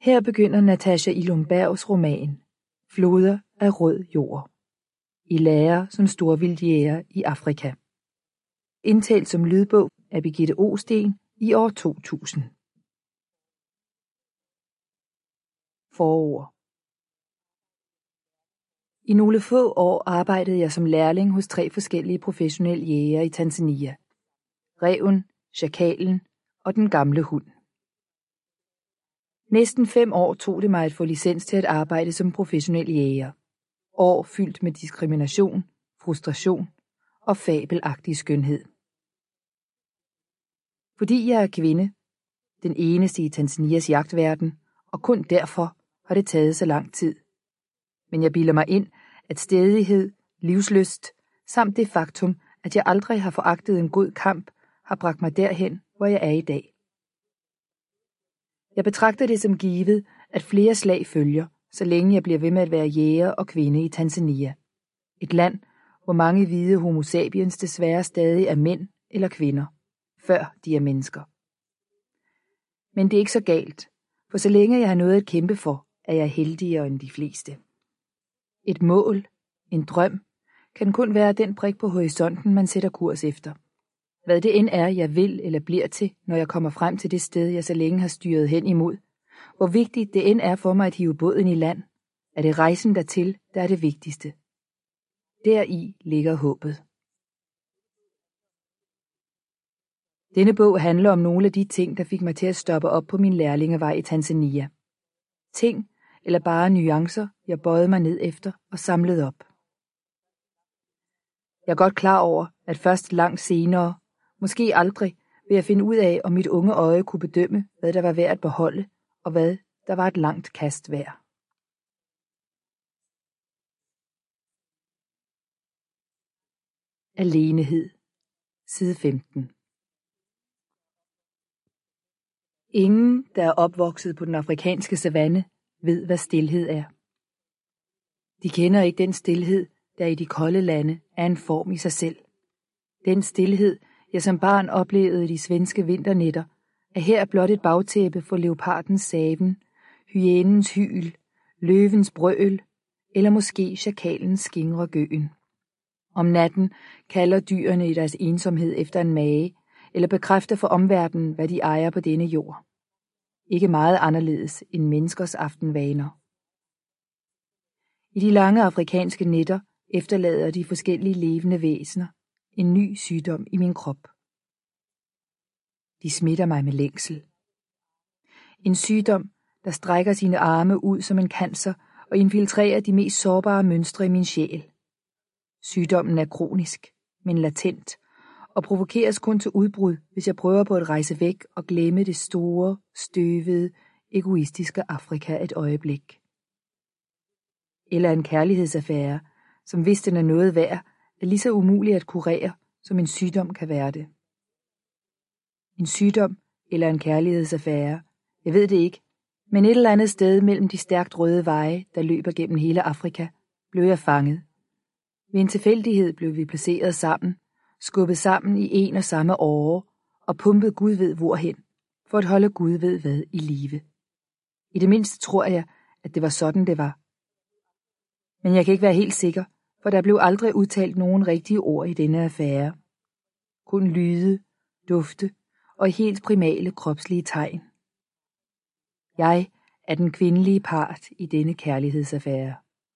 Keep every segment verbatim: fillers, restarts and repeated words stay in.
Her begynder Natasha Illumbergs roman, Floder af rød jord, i lære som storvildtjæger i Afrika. Indtalt som lydbog af Birgitte Osten i år to tusind. Forord. I nogle få år arbejdede jeg som lærling hos tre forskellige professionelle jægere i Tanzania. Ræven, sjakalen og den gamle hund. Næsten fem år tog det mig at få licens til at arbejde som professionel jæger. År fyldt med diskrimination, frustration og fabelagtig skønhed. Fordi jeg er kvinde, den eneste i Tanzanias jagtverden, og kun derfor har det taget så lang tid. Men jeg bilder mig ind, at stædighed, livslyst, samt det faktum, at jeg aldrig har foragtet en god kamp, har bragt mig derhen, hvor jeg er i dag. Jeg betragter det som givet, at flere slag følger, så længe jeg bliver ved med at være jæger og kvinde i Tanzania. Et land, hvor mange hvide homo sapiens desværre stadig er mænd eller kvinder, før de er mennesker. Men det er ikke så galt, for så længe jeg har noget at kæmpe for, er jeg heldigere end de fleste. Et mål, en drøm, kan kun være den prik på horisonten, man sætter kurs efter. Hvad det end er, jeg vil eller bliver til, når jeg kommer frem til det sted, jeg så længe har styret hen imod. Hvor vigtigt det end er for mig at hive båden i land, er det rejsen dertil, der er det vigtigste. Deri ligger håbet. Denne bog handler om nogle af de ting, der fik mig til at stoppe op på min lærlingevej i Tanzania. Ting eller bare nuancer, jeg bøjede mig ned efter og samlede op. Jeg er godt klar over, at først langt senere, måske aldrig, vil jeg finde ud af, om mit unge øje kunne bedømme, hvad der var værd at beholde, og hvad der var et langt kast værd. Alenehed. Side femten. Ingen, der er opvokset på den afrikanske savanne, ved, hvad stilhed er. De kender ikke den stilhed, der i de kolde lande er en form i sig selv. Den stilhed, jeg som barn oplevede i de svenske vinternætter, er her blot et bagtæppe for leopardens saven, hyænens hyl, løvens brøl eller måske sjakalens skingre gøen. Om natten kalder dyrene i deres ensomhed efter en mage, eller bekræfter for omverdenen, hvad de ejer på denne jord. Ikke meget anderledes end menneskers aftenvaner. I de lange afrikanske nætter efterlader de forskellige levende væsener en ny sygdom i min krop. De smitter mig med længsel. En sygdom, der strækker sine arme ud som en cancer og infiltrerer de mest sårbare mønstre i min sjæl. Sygdommen er kronisk, men latent, og provokeres kun til udbrud, hvis jeg prøver på at rejse væk og glemme det store, støvede, egoistiske Afrika et øjeblik. Eller en kærlighedsaffære, som hvis den er noget værd, er lige så umulig at kurere, som en sygdom kan være det. En sygdom eller en kærlighedsaffære, jeg ved det ikke, men et eller andet sted mellem de stærkt røde veje, der løber gennem hele Afrika, blev jeg fanget. Ved en tilfældighed blev vi placeret sammen, skubbet sammen i en og samme åre og pumpet Gud ved hvorhen, for at holde Gud ved hvad i live. I det mindste tror jeg, at det var sådan det var. Men jeg kan ikke være helt sikker, for der blev aldrig udtalt nogen rigtige ord i denne affære. Kun lyde, dufte og helt primale kropslige tegn. Jeg er den kvindelige part i denne kærlighedsaffære.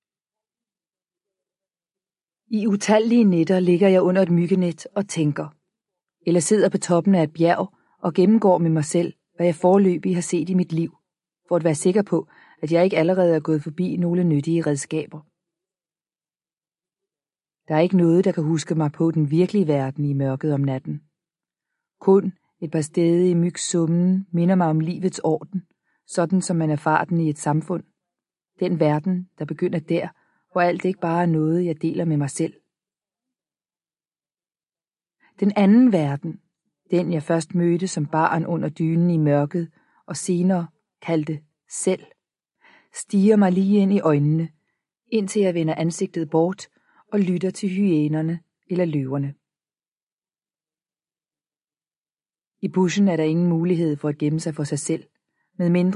I utallige nætter ligger jeg under et myggenet og tænker, eller sidder på toppen af et bjerg og gennemgår med mig selv, hvad jeg foreløbig har set i mit liv, for at være sikker på, at jeg ikke allerede er gået forbi nogle nyttige redskaber. Der er ikke noget, der kan huske mig på den virkelige verden i mørket om natten. Kun et par steder i mygsummen minder mig om livets orden, sådan som man erfarer den i et samfund. Den verden, der begynder der, hvor alt ikke bare er noget, jeg deler med mig selv. Den anden verden, den jeg først mødte som barn under dynen i mørket, og senere kaldte selv, stiger mig lige ind i øjnene, indtil jeg vender ansigtet bort og lytter til hyænerne eller løverne. I buschen er der ingen mulighed for at gemme sig for sig selv, medmindre